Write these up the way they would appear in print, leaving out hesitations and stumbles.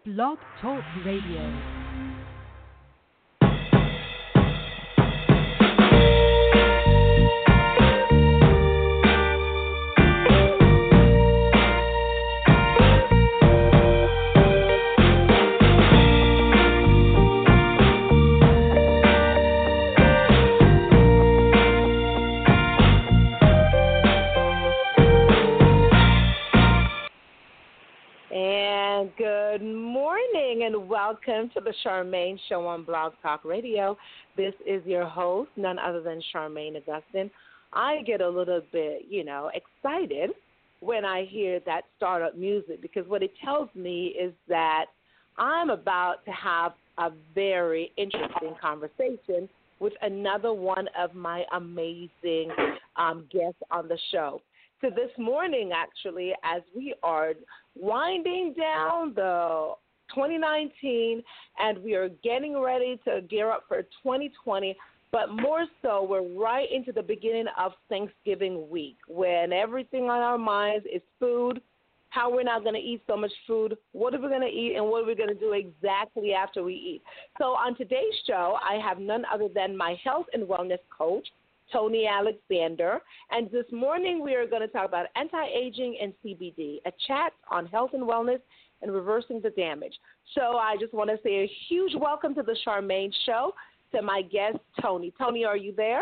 Blog Talk Radio. Good morning and welcome to the Charmaine Show on Blog Talk Radio. This is your host, none other than Charmaine Augustine. I get a little bit, excited when I hear that startup music because what it tells me is that I'm about to have a very interesting conversation with another one of my amazing guests on the show. So this morning, actually, as we are winding down the 2019 and we are getting ready to gear up for 2020, but more so, we're right into the beginning of Thanksgiving week when everything on our minds is food, how we're not going to eat so much food, what are we going to eat, and what are we going to do exactly after we eat. So on today's show, I have none other than my health and wellness coach, Tony Alexander, and this morning we are going to talk about anti-aging and CBD, a chat on health and wellness and reversing the damage. So I just want to say a huge welcome to the Charmaine Show to my guest, Tony. Tony, are you there?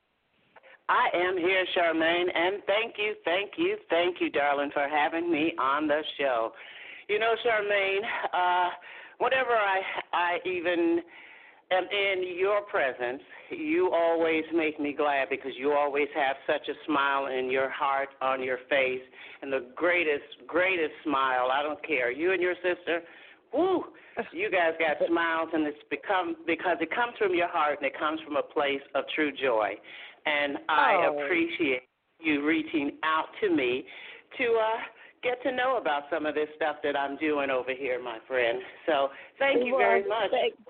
I am here, Charmaine, and thank you, darling, for having me on the show. You know, Charmaine, whenever I even am in your presence, you always make me glad because you always have such a smile in your heart, on your face, and the greatest smile. I don't care. You and your sister, woo, you guys got smiles, and it's because it comes from your heart and it comes from a place of true joy. And I appreciate you reaching out to me to get to know about some of this stuff that I'm doing over here, my friend. So thank you very much.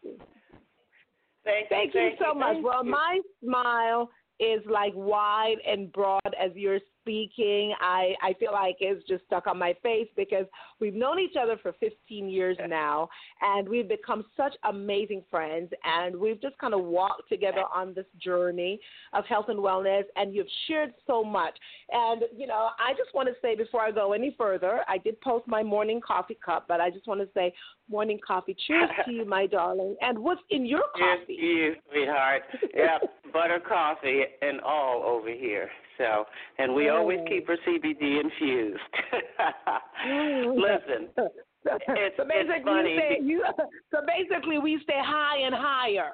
Thank you so much. Well, my smile is like wide and broad as you're speaking. I feel like it's just stuck on my face because we've known each other for 15 years now, and we've become such amazing friends, and we've just kind of walked together on this journey of health and wellness, and you've shared so much. And, I just want to say before I go any further, I did post my morning coffee cup, but I just want to say morning coffee. Cheers to you, my darling. And what's in your coffee? Cheers to you, sweetheart. Yep, butter coffee and all over here. So, and we always keep our CBD infused. Listen, it's funny. So basically, we stay high and higher.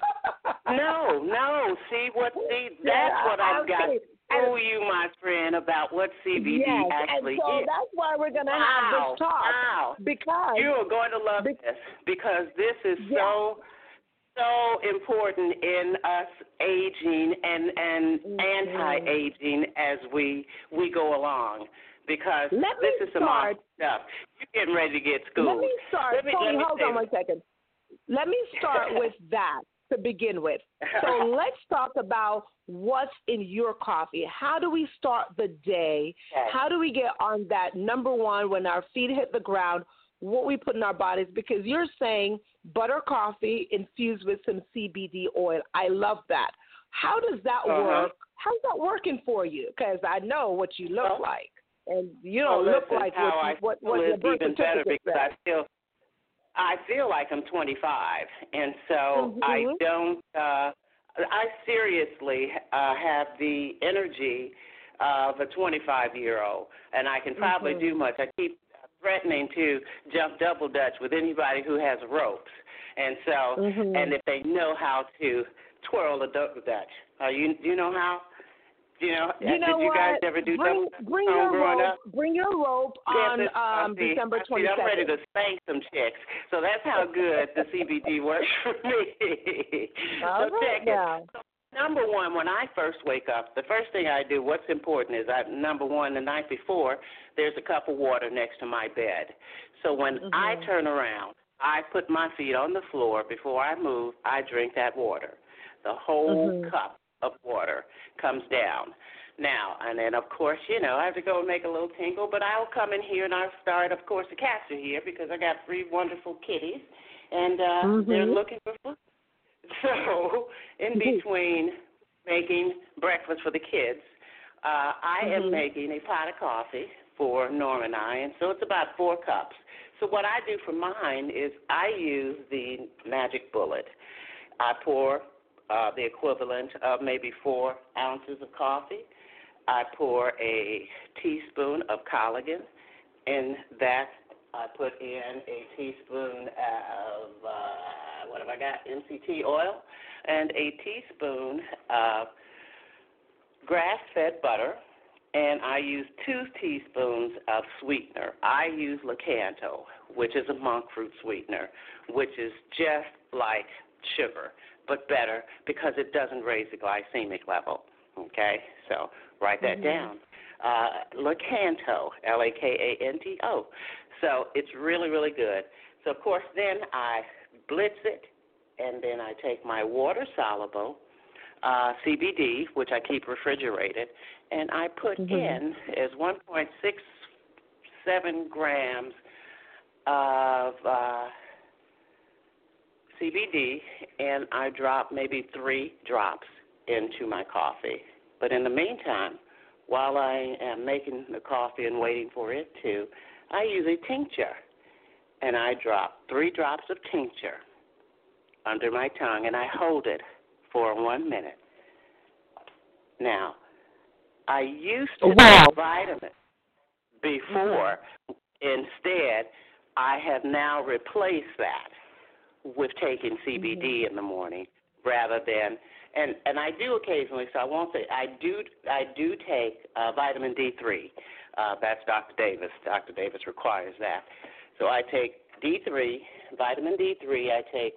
No. That's what I've got to show you, my friend, about what CBD actually is. And so that's why we're going to have this talk. Because you are going to love this because this is so important in us aging and anti-aging as we go along because this is some awesome stuff. You're getting ready to get schooled. Let me start. Tony, hold on one second. Let me start with that to begin with. So let's talk about what's in your coffee. How do we start the day? How do we get on that number one when our feet hit the ground? What we put in our bodies, because you're saying butter coffee infused with some CBD oil. I love that. How does that work? How's that working for you? Because I know what you look like, and you don't look like what your birth even better certificate because says. I feel like I'm 25, and so I don't. I seriously have the energy of a 25-year-old, and I can probably do much. I keep threatening to jump double dutch with anybody who has ropes, and so and if they know how to twirl a double dutch, do you know how? Did you guys ever do double dutch growing up? Bring your rope on December 22nd. I'm ready to spank some chicks, so that's how good the CBD works for me. So check it. Number one, when I first wake up, the first thing I do, what's important is, number one, the night before, there's a cup of water next to my bed. So when I turn around, I put my feet on the floor. Before I move, I drink that water. The whole cup of water comes down. Now, and then, of course, I have to go and make a little tinkle, but I'll come in here and I'll start, of course, the cats are here because I got 3 wonderful kitties, and they're looking for food. So in between making breakfast for the kids, I am making a pot of coffee for Norm and I, and so it's about 4 cups. So what I do for mine is I use the Magic Bullet. I pour the equivalent of maybe 4 ounces of coffee. I pour a teaspoon of collagen. In that, I put in a teaspoon of, what have I got, MCT oil, and a teaspoon of grass-fed butter, and I use 2 teaspoons of sweetener. I use Lakanto, which is a monk fruit sweetener, which is just like sugar, but better because it doesn't raise the glycemic level, okay? So write that down. Lakanto, Lakanto. So it's really, really good. So, of course, then I blitz it, and then I take my water-soluble CBD, which I keep refrigerated, and I put in as 1.67 grams of CBD, and I drop maybe 3 drops into my coffee. But in the meantime, while I am making the coffee and waiting for it to, I use a tincture, and I drop 3 drops of tincture under my tongue, and I hold it for 1 minute. Now, I used to take vitamins before. Instead, I have now replaced that with taking CBD in the morning rather than, and I do occasionally, so I won't say, I do take vitamin D3. That's Dr. Davis. Dr. Davis requires that. So I take D3, vitamin D3, I take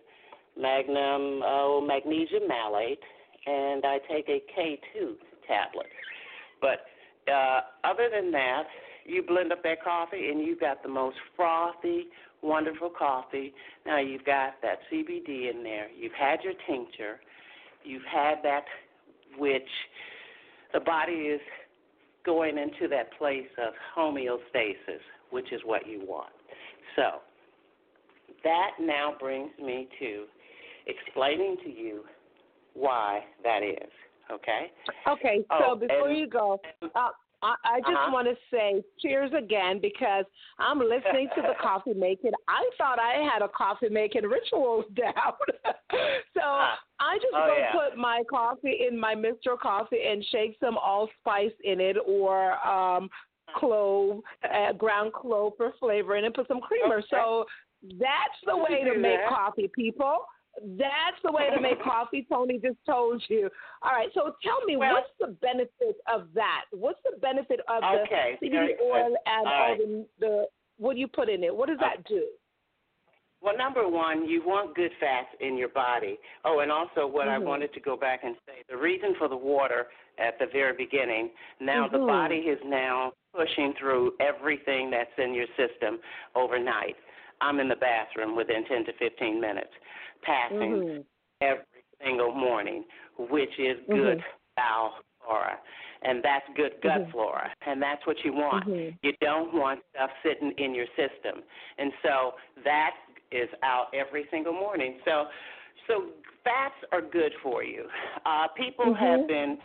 magnesium malate, and I take a K2 tablet. But other than that, you blend up that coffee, and you've got the most frothy, wonderful coffee. Now you've got that CBD in there. You've had your tincture. You've had that which the body is going into that place of homeostasis, which is what you want. So that now brings me to explaining to you why that is, okay? Okay, so before you go, I just want to say cheers again because I'm listening to the coffee making. I thought I had a coffee making ritual down. So I just put my coffee in my Mr. Coffee and shake some allspice in it or clove, ground clove for flavor, and then put some creamer. Okay. So that's the way to make coffee, people. That's the way to make coffee. Tony just told you. All right, so tell me, what's the benefit of that? What's the benefit of the CBD oil and all the what you put in it? What does that do? Well, number one, you want good fats in your body. Oh, and also what I wanted to go back and say, the reason for the water at the very beginning, now the body is now pushing through everything that's in your system overnight. I'm in the bathroom within 10 to 15 minutes, passing every single morning, which is good bowel flora, and that's good gut flora, and that's what you want. You don't want stuff sitting in your system, and so that is out every single morning. So fats are good for you. People have been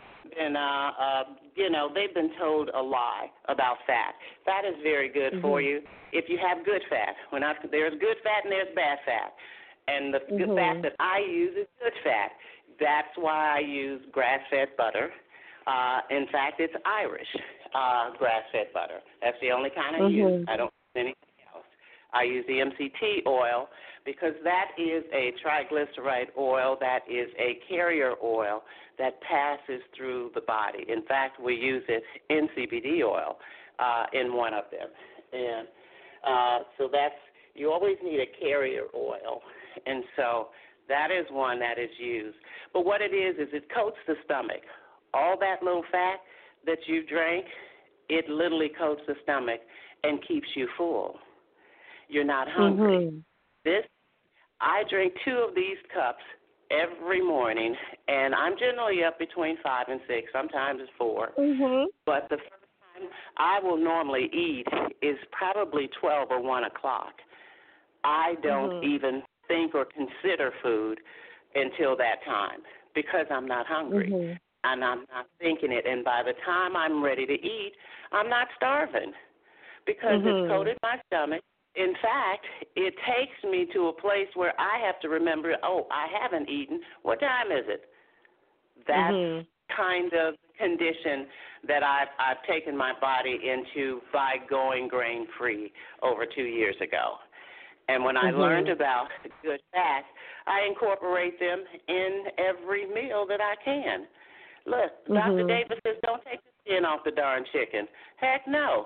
they've been told a lie about fat. Fat is very good for you if you have good fat. There's good fat and there's bad fat. And the good fat that I use is good fat. That's why I use grass-fed butter. In fact, it's Irish grass-fed butter. That's the only kind I use. I don't use anything else. I use the MCT oil because that is a triglyceride oil, that is a carrier oil that passes through the body. In fact, we use it in CBD oil in one of them. And so you always need a carrier oil. And so that is one that is used. But what it is it coats the stomach. All that little fat that you drank, it literally coats the stomach and keeps you full. You're not hungry. I drink 2 of these cups every morning, and I'm generally up between 5 and 6. Sometimes it's 4. Mhm. But the first time I will normally eat is probably 12 or 1 o'clock. I don't even think or consider food until that time because I'm not hungry and I'm not thinking it. And by the time I'm ready to eat, I'm not starving because it's coated my stomach. In fact, it takes me to a place where I have to remember, oh, I haven't eaten. What time is it? That's kind of condition that I've taken my body into by going grain-free over 2 years ago. And when I learned about good fats, I incorporate them in every meal that I can. Look, Dr. Davis says, don't take the skin off the darn chicken. Heck no.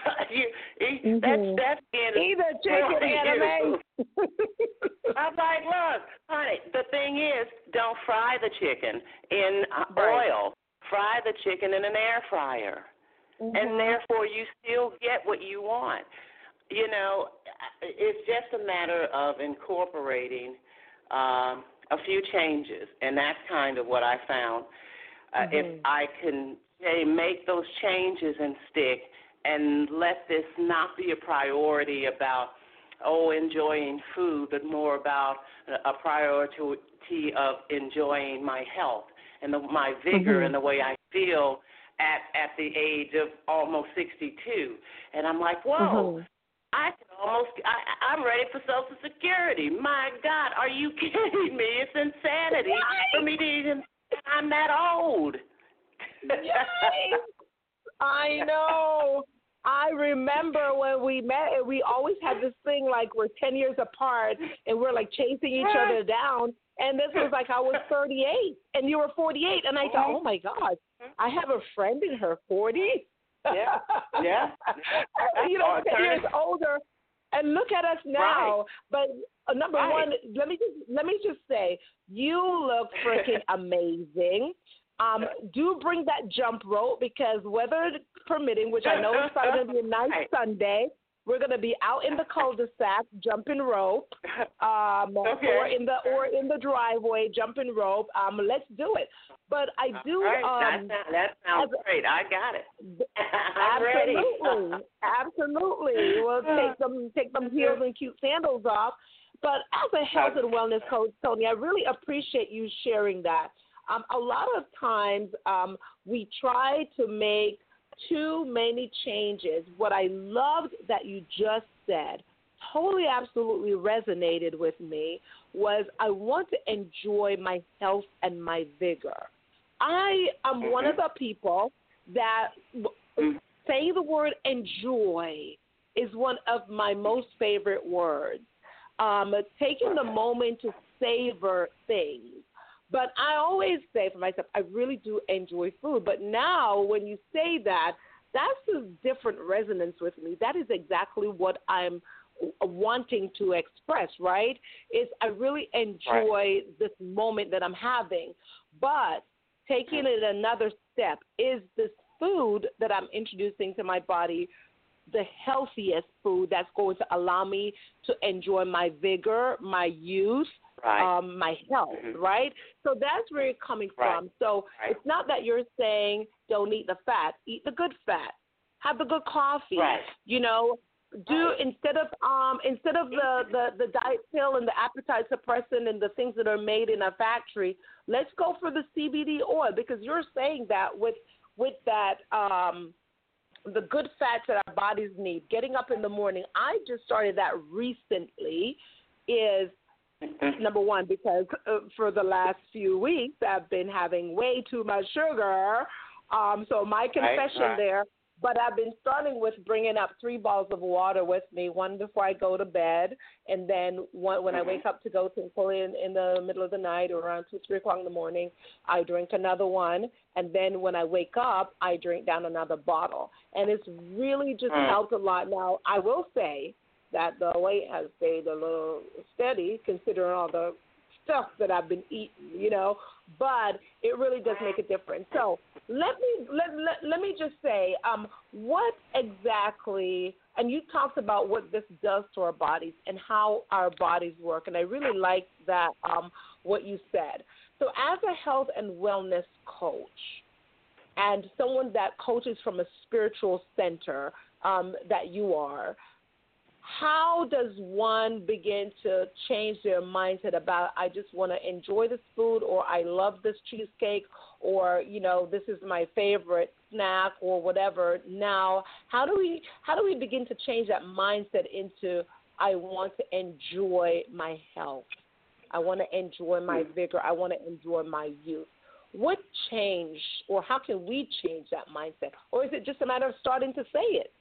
That skin is either chicken anime. I'm like, look, honey, the thing is, don't fry the chicken in oil. Fry the chicken in an air fryer. And therefore you still get what you want. You know, it's just a matter of incorporating a few changes, and that's kind of what I found. If I can make those changes and stick and let this not be a priority about, enjoying food, but more about a priority of enjoying my health and my vigor and the way I feel at the age of almost 62. And I'm like, whoa. I'm ready for Social Security. My God, are you kidding me? It's insanity for me to even. I'm that old. I know. I remember when we met, we always had this thing like we're 10 years apart and we're like chasing each other down. And this was like I was 38 and you were 48. And I thought, oh my God, I have a friend in her 40s. Yeah. You know, 10 years older, and look at us now. But number one, let me just say, you look freaking amazing. Do bring that jump rope because weather permitting, which I know is probably going to be a nice Sunday. We're going to be out in the cul-de-sac jumping rope, or in the driveway jumping rope. Let's do it. But I do. That sounds great. I got it. I'm absolutely, ready. Absolutely. We'll take them heels and cute sandals off. But as a health and wellness coach, Tony, I really appreciate you sharing that. A lot of times we try to make too many changes. What I loved that you just said, totally absolutely resonated with me, was I want to enjoy my health and my vigor. I am one of the people that saying the word enjoy is one of my most favorite words. Taking the moment to savor things. But I always say for myself, I really do enjoy food. But now when you say that, that's a different resonance with me. That is exactly what I'm wanting to express, right? Is I really enjoy this moment that I'm having. But taking it another step, is this food that I'm introducing to my body the healthiest food that's going to allow me to enjoy my vigor, my youth, my health, right? So that's where you're coming from. So it's not that you're saying don't eat the fat, eat the good fat, have the good coffee, you know, do instead of the diet pill and the appetite suppressant and the things that are made in a factory, let's go for the CBD oil, because you're saying that with that the good fats that our bodies need, getting up in the morning. I just started that recently, is number one, because for the last few weeks I've been having way too much sugar. So my confession there, but I've been starting with bringing up 3 bottles of water with me, one before I go to bed, and then one when I wake up to go to in the middle of the night or around 2, 3 o'clock in the morning, I drink another one. And then when I wake up, I drink down another bottle. And it's really just helped a lot. Now, I will say that the weight has stayed a little steady considering all the stuff that I've been eating, you know, but it really does make a difference. So let me just say, what exactly, and you talked about what this does to our bodies and how our bodies work, and I really like that what you said. So as a health and wellness coach and someone that coaches from a spiritual center that you are, how does one begin to change their mindset about, I just want to enjoy this food, or I love this cheesecake, or, this is my favorite snack, or whatever. Now, how do we begin to change that mindset into, I want to enjoy my health, I want to enjoy my vigor, I want to enjoy my youth? What changed, or how can we change that mindset? Or is it just a matter of starting to say it?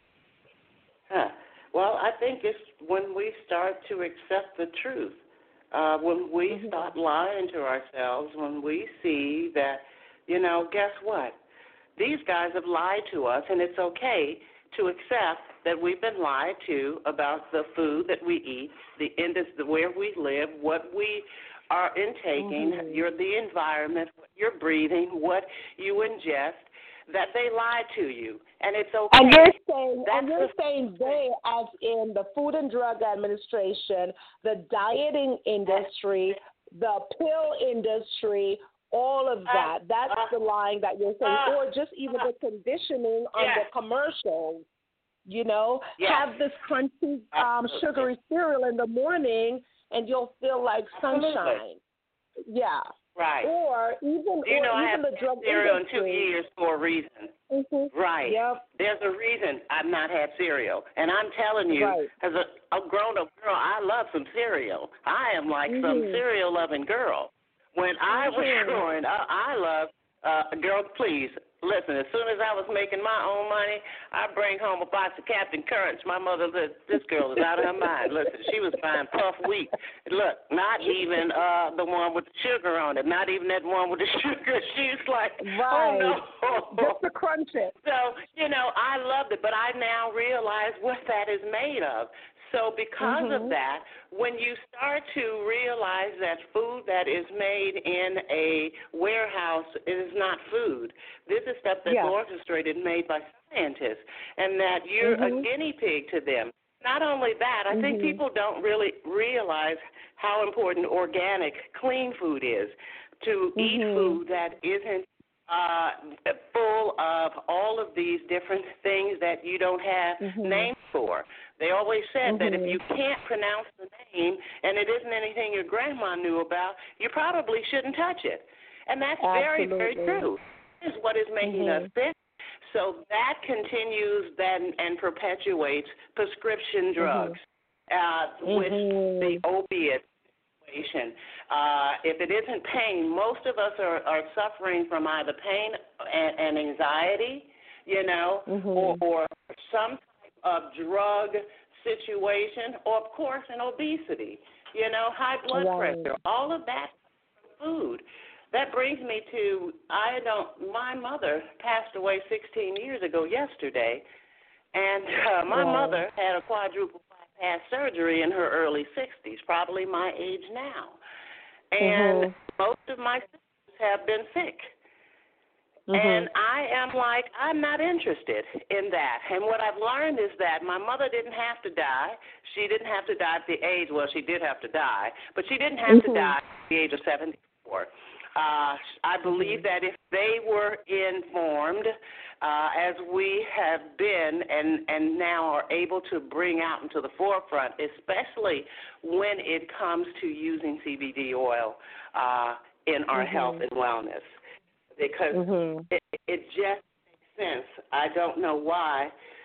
Well, I think it's when we start to accept the truth, when we stop lying to ourselves, when we see that, guess what? These guys have lied to us, and it's okay to accept that we've been lied to about the food that we eat, where we live, what we are intaking, the environment, what you're breathing, what you ingest, that they lied to you, and it's okay. And you're saying they, as in the Food and Drug Administration, the dieting industry, the pill industry, all of that. That's the lying that you're saying, or just even the conditioning on the commercials. Have this crunchy, sugary cereal in the morning, and you'll feel like sunshine. Yeah. Right. Or even, I have the drug cereal industry. in 2 years for a reason. Right. Yep. There's a reason I've not had cereal. And I'm telling you, as a grown-up girl, I love some cereal. I am like some cereal-loving girl. When I was growing up, I loved, girl, please, listen, as soon as I was making my own money, I'd bring home a box of Captain Crunch. My mother said, this girl is out of her mind. Listen, she was buying Puff Wheat. Look, not even the one with the sugar on it, not even that one with the sugar. She's like, oh, no. Just to crunch it. So, I loved it, but I now realize what that is made of. So because of that, when you start to realize that food that is made in a warehouse is not food, this is stuff that's orchestrated and made by scientists, and that you're a guinea pig to them. Not only that, I think people don't really realize how important organic, clean food is, to eat food that isn't full of all of these different things that you don't have names for. They always said that if you can't pronounce the name and it isn't anything your grandma knew about, you probably shouldn't touch it. And that's very, very true. This is what is making us sick. So that continues then and perpetuates prescription drugs with the opiate situation. If it isn't pain, most of us are suffering from either pain and anxiety, or some type of drug situation, or, of course, an obesity, high blood pressure, all of that food. That brings me to, my mother passed away 16 years ago yesterday, and my mother had a quadruple bypass surgery in her early 60s, probably my age now. And most of my sisters have been sick. And I am like, I'm not interested in that. And what I've learned is that my mother didn't have to die. She didn't have to die at the age, well, she did have to die, but she didn't have to die at the age of 74. I believe that if they were informed, as we have been and now are able to bring out into the forefront, especially when it comes to using CBD oil in our health and wellness, because it just makes sense. I don't know why,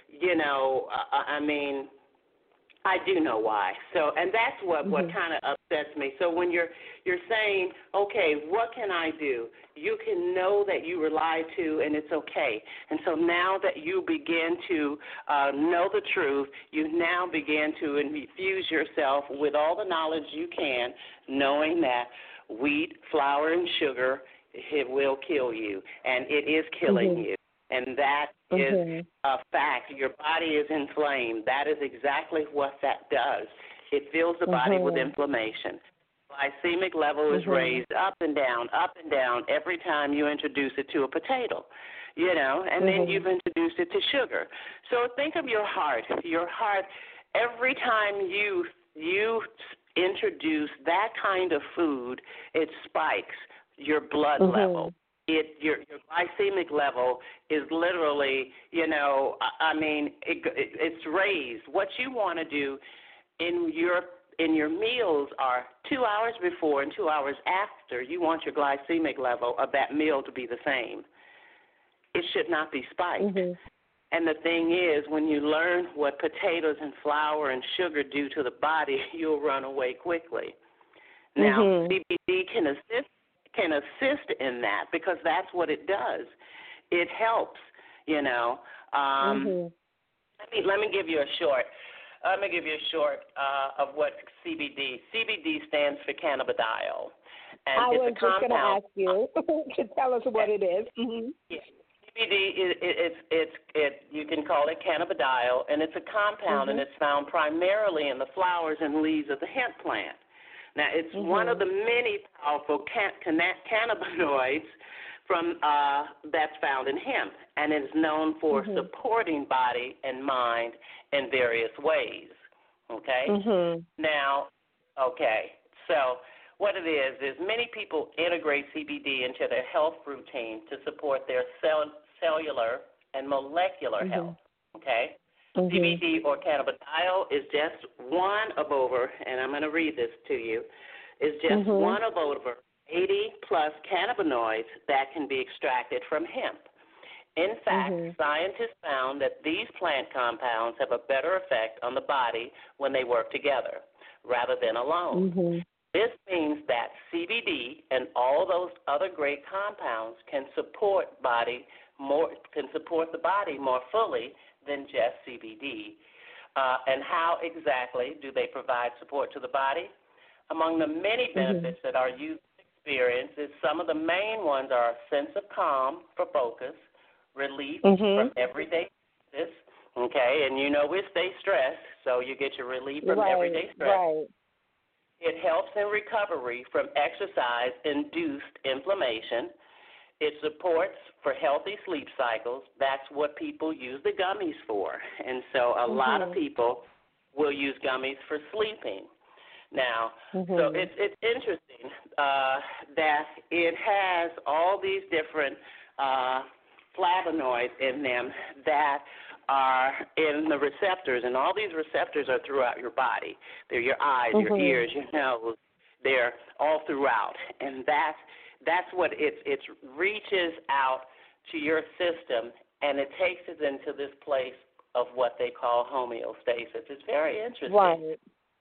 I do know why. So, and that's what kind of upsets me. So when you're saying, okay, what can I do? You can know that you were lied to, and it's okay. And so now that you begin to know the truth, you now begin to infuse yourself with all the knowledge you can, knowing that wheat, flour, and sugar, it will kill you, and it is killing you. And that is a fact. Your body is inflamed. That is exactly what that does. It fills the body with inflammation. Glycemic level is raised up and down every time you introduce it to a potato, and then you've introduced it to sugar. So think of your heart. Your heart, every time you introduce that kind of food, it spikes your blood level. Your glycemic level is literally, it's raised. What you want to do in your meals are 2 hours before and 2 hours after. You want your glycemic level of that meal to be the same. It should not be spiked. And the thing is, when you learn what potatoes and flour and sugar do to the body, you'll run away quickly. Now, CBD can assist in that because that's what it does. It helps, Let me give you a short. Of what CBD. CBD stands for cannabidiol, and I it's was a compound. just going to ask you to tell us what it is. Yeah. CBD, you can call it cannabidiol, and it's a compound, and it's found primarily in the flowers and leaves of the hemp plant. Now, it's one of the many powerful cannabinoids that's found in hemp, and it is known for supporting body and mind in various ways. Okay? Now, so what it is many people integrate CBD into their health routine to support their cellular and molecular health. Okay? CBD or cannabidiol is just one of over, and I'm going to read this to you, is just one of over 80-plus cannabinoids that can be extracted from hemp. In fact, scientists found that these plant compounds have a better effect on the body when they work together rather than alone. This means that CBD and all those other great compounds can support the body more fully than just CBD. And how exactly do they provide support to the body? Among the many benefits that our youth experience is some of the main ones are a sense of calm for focus, relief from everyday stress, okay, and we stay stressed, so you get your relief from everyday stress. It helps in recovery from exercise-induced inflammation. It supports for healthy sleep cycles. That's what people use the gummies for, and so a lot of people will use gummies for sleeping. Now, so it's interesting that it has all these different flavonoids in them that are in the receptors, and all these receptors are throughout your body. They're your eyes, your ears, your nose. They're all throughout, and that's what it reaches out to your system, and it takes it into this place of what they call homeostasis. It's very interesting. Right.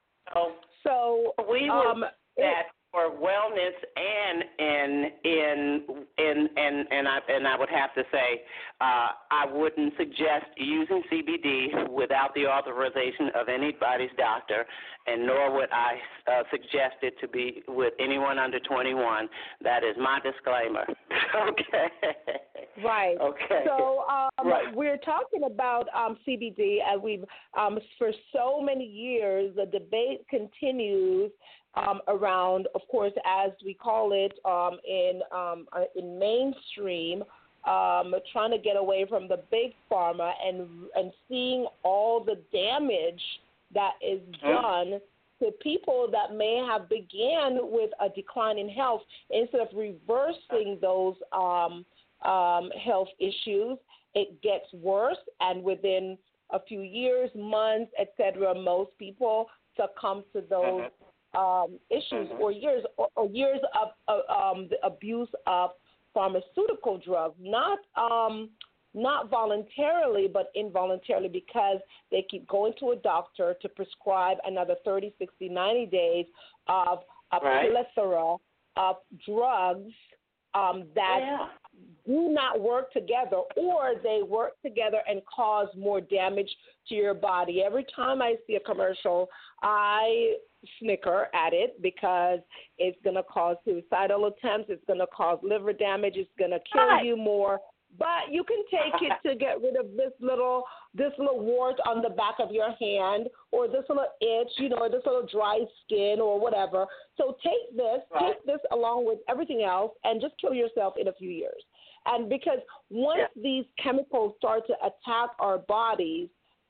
So we will that for wellness and I would have to say I wouldn't suggest using CBD without the authorization of anybody's doctor, and nor would I suggest it to be with anyone under 21. That is my disclaimer. Okay. Right. Okay. So we're talking about CBD, and we've for so many years the debate continues around, of course, as we call it in mainstream, trying to get away from the big pharma and seeing all the damage that is done to people that may have began with a decline in health. Instead of reversing those health issues, it gets worse, and within a few years, months, etc., most people succumb to those issues or years of the abuse of pharmaceutical drugs, not voluntarily but involuntarily, because they keep going to a doctor to prescribe another 30, 60, 90 days of a plethora of drugs that do not work together, or they work together and cause more damage to your body. Every time I see a commercial, I snicker at it because it's going to cause suicidal attempts, it's going to cause liver damage, it's going to kill you more. But you can take it to get rid of this little wart on the back of your hand, or this little itch, or this little dry skin or whatever. So take this along with everything else, and just kill yourself in a few years. And because once these chemicals start to attack our bodies,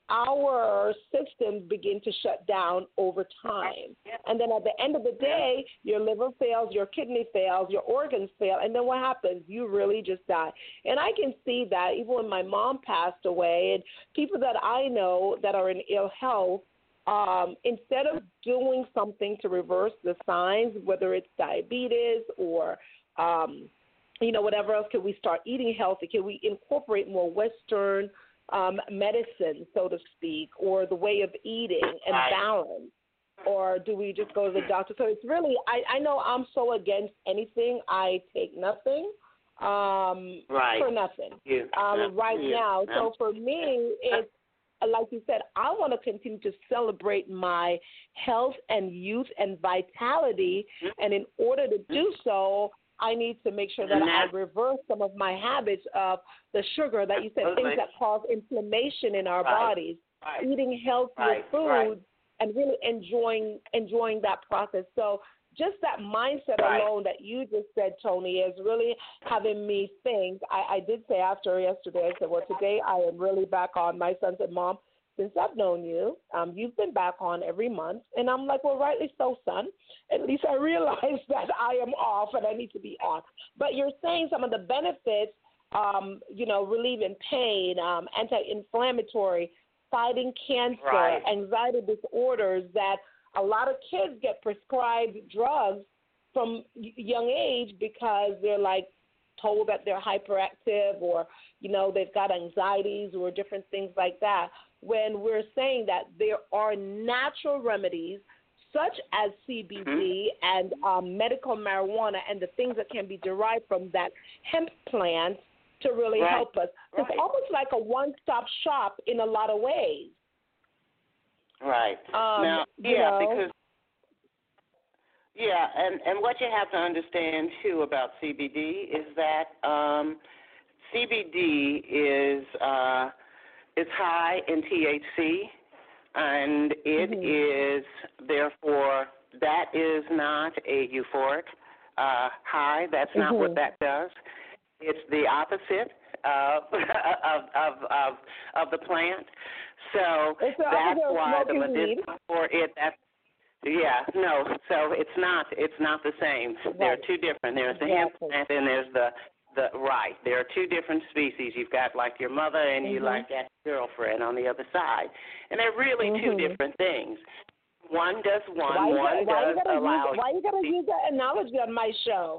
our systems begin to shut down over time. And then at the end of the day, your liver fails, your kidney fails, your organs fail, and then what happens? You really just die. And I can see that even when my mom passed away, and people that I know that are in ill health, instead of doing something to reverse the signs, whether it's diabetes or whatever else, can we start eating healthy? Can we incorporate more Western medicine, so to speak, or the way of eating and balance? Or do we just go to the doctor? So it's really, I know I'm so against anything. I take nothing for nothing now. So for me, it's, like you said, I want to continue to celebrate my health and youth and vitality. And in order to do so, I need to make sure that I reverse some of my habits of the sugar that you said, things that cause inflammation in our bodies, eating healthier foods, and really enjoying that process. So just that mindset alone that you just said, Tony, is really having me think. I did say after yesterday, I said, well, today I am really back on. My son said, Mom, since I've known you, you've been back on every month. And I'm like, well, rightly so, son. At least I realize that I am off and I need to be on. But you're saying some of the benefits, relieving pain, anti-inflammatory, fighting cancer, anxiety disorders, that a lot of kids get prescribed drugs from young age because they're like told that they're hyperactive or, they've got anxieties or different things like that. When we're saying that there are natural remedies such as CBD and medical marijuana and the things that can be derived from that hemp plant to really help us. It's almost like a one-stop shop in a lot of ways. Right. Because and what you have to understand too about CBD is that CBD is it's high in THC, and it is therefore that is not a euphoric high. That's not what that does. It's the opposite of the plant. So that's why the medicinal for it. So it's not the same. They're two different. There's the hemp plant and there's the There are two different species. You've got like your mother and you like that girlfriend on the other side, and they're really two different things. One does one. One does allow. Why you gotta use that analogy on my show?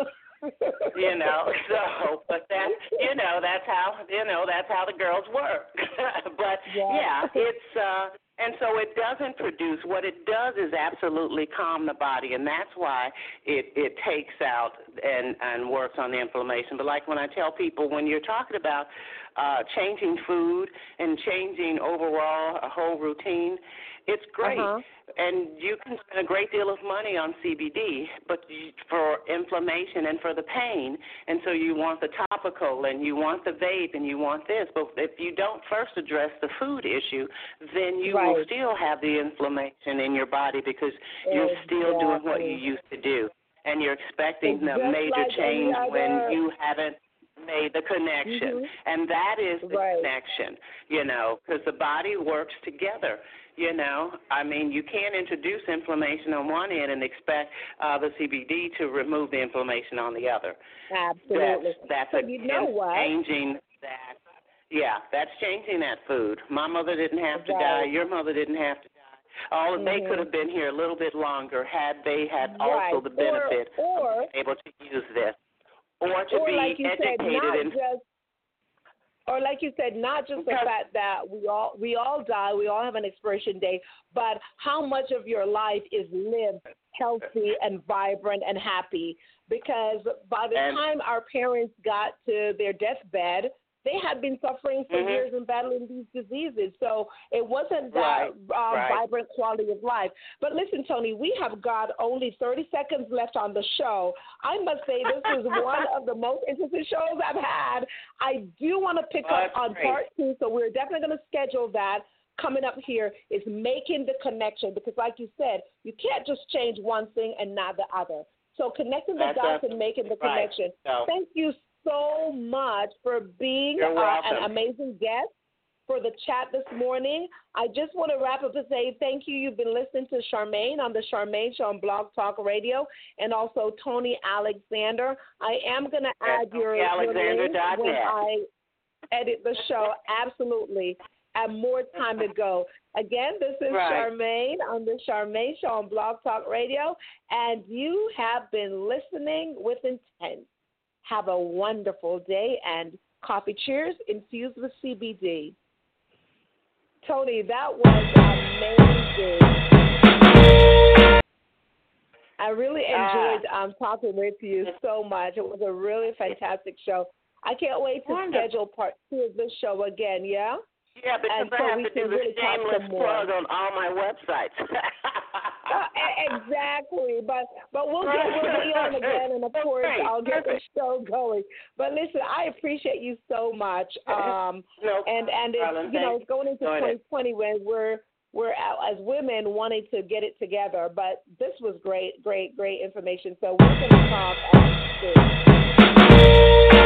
But that's how the girls work. But it's and so it doesn't produce. What it does is absolutely calm the body, and that's why it takes out and works on the inflammation. But like when I tell people, when you're talking about changing food and changing overall a whole routine, it's great. And you can spend a great deal of money on CBD, but for inflammation and for the pain. And so you want the topical and you want the vape and you want this. But if you don't first address the food issue, then you will still have the inflammation in your body because you're still doing what you used to do. And you're expecting the major change when you haven't made the connection. And that is the connection, because the body works together. I mean, you can't introduce inflammation on one end and expect the CBD to remove the inflammation on the other. Absolutely. That's changing that. Yeah, that's changing that food. My mother didn't have to die. Your mother didn't have to die. They could have been here a little bit longer had they had also the benefit of being able to use this. Or to be like educated or like you said, not just the fact that we all die, we all have an expiration date, but how much of your life is lived healthy and vibrant and happy? Because by the time our parents got to their deathbed, they had been suffering for years and battling these diseases. So it wasn't that vibrant quality of life. But listen, Tony, we have got only 30 seconds left on the show. I must say this is one of the most interesting shows I've had. I do want to pick up on part 2, so we're definitely going to schedule that. Coming up here is making the connection, because like you said, you can't just change one thing and not the other. So connecting the dots and making the connection. Thank you so much for being an amazing guest, for the chat this morning. I just want to wrap up and say thank you. You've been listening to Charmaine on the Charmaine Show on Blog Talk Radio, and also Tony Alexander. I am going to add your link when I edit the show. Absolutely. Have more time to go. Again, this is Charmaine on the Charmaine Show on Blog Talk Radio, and you have been listening with intent. Have a wonderful day, and coffee cheers infused with CBD. Tony, that was amazing. I really enjoyed talking with you so much. It was a really fantastic show. I can't wait to schedule part 2 of this show again, yeah? Yeah, because I have to do the shameless plug on all my websites. Exactly, but we'll be on again, and of course I'll get the show going. But listen, I appreciate you so much. And it's going into 2020 when we're out as women wanting to get it together. But this was great information. So we're going to talk soon.